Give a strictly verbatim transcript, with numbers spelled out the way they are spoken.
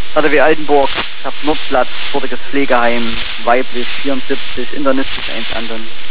K W Altenburg, ich hab Nordplatz, dortiges Pflegeheim, weiblich vierundsiebzig, internistisch eins anderen.